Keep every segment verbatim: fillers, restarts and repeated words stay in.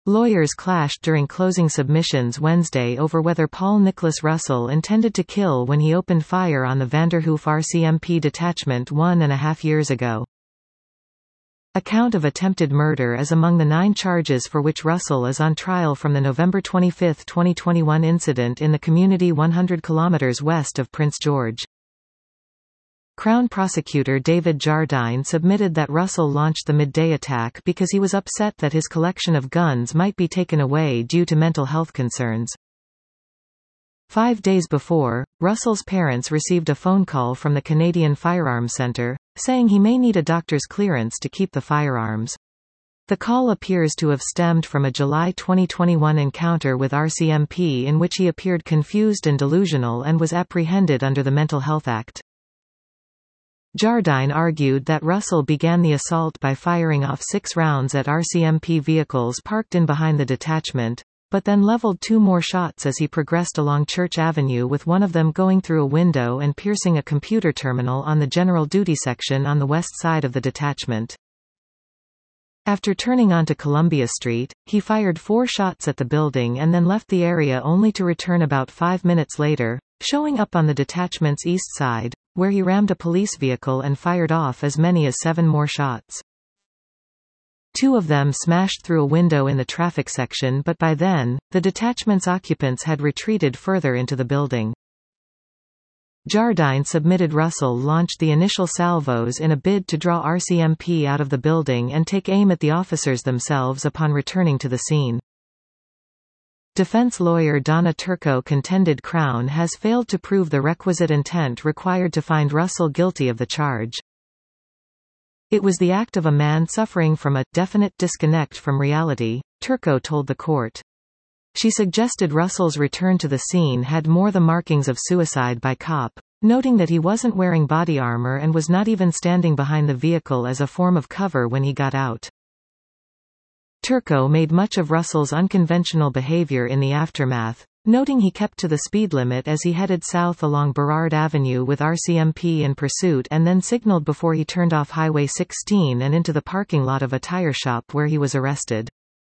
Lawyers clashed during closing submissions Wednesday over whether Paul Nicholas Russell intended to kill when he opened fire on the Vanderhoof R C M P detachment one and a half years ago. A count of attempted murder is among the nine charges for which Russell is on trial from the November twenty-fifth, twenty twenty-one incident in the community one hundred kilometers west of Prince George. Crown Prosecutor David Jardine submitted that Russell launched the midday attack because he was upset that his collection of guns might be taken away due to mental health concerns. Five days before, Russell's parents received a phone call from the Canadian Firearms Centre, saying he may need a doctor's clearance to keep the firearms. The call appears to have stemmed from a July twenty twenty-one encounter with R C M P in which he appeared confused and delusional and was apprehended under the Mental Health Act. Jardine argued that Russell began the assault by firing off six rounds at R C M P vehicles parked in behind the detachment, but then leveled two more shots as he progressed along Church Avenue, with one of them going through a window and piercing a computer terminal on the general duty section on the west side of the detachment. After turning onto Columbia Street, he fired four shots at the building and then left the area only to return about five minutes later, showing up on the detachment's east side, where he rammed a police vehicle and fired off as many as seven more shots. Two of them smashed through a window in the traffic section, but by then, the detachment's occupants had retreated further into the building. Jardine submitted Russell launched the initial salvos in a bid to draw R C M P out of the building and take aim at the officers themselves upon returning to the scene. Defense lawyer Donna Turco contended Crown has failed to prove the requisite intent required to find Russell guilty of the charge. It was the act of a man suffering from a definite disconnect from reality, Turco told the court. She suggested Russell's return to the scene had more the markings of suicide by cop, noting that he wasn't wearing body armor and was not even standing behind the vehicle as a form of cover when he got out. Turco made much of Russell's unconventional behavior in the aftermath, noting he kept to the speed limit as he headed south along Burrard Avenue with R C M P in pursuit and then signaled before he turned off Highway sixteen and into the parking lot of a tire shop where he was arrested.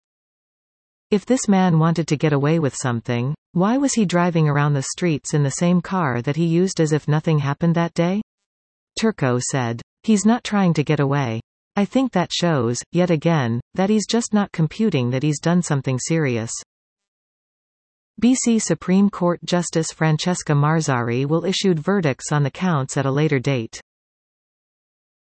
If this man wanted to get away with something, why was he driving around the streets in the same car that he used as if nothing happened that day? Turco said. He's not trying to get away. I think that shows, yet again, that he's just not computing that he's done something serious. B C Supreme Court Justice Francesca Marzari will issue verdicts on the counts at a later date.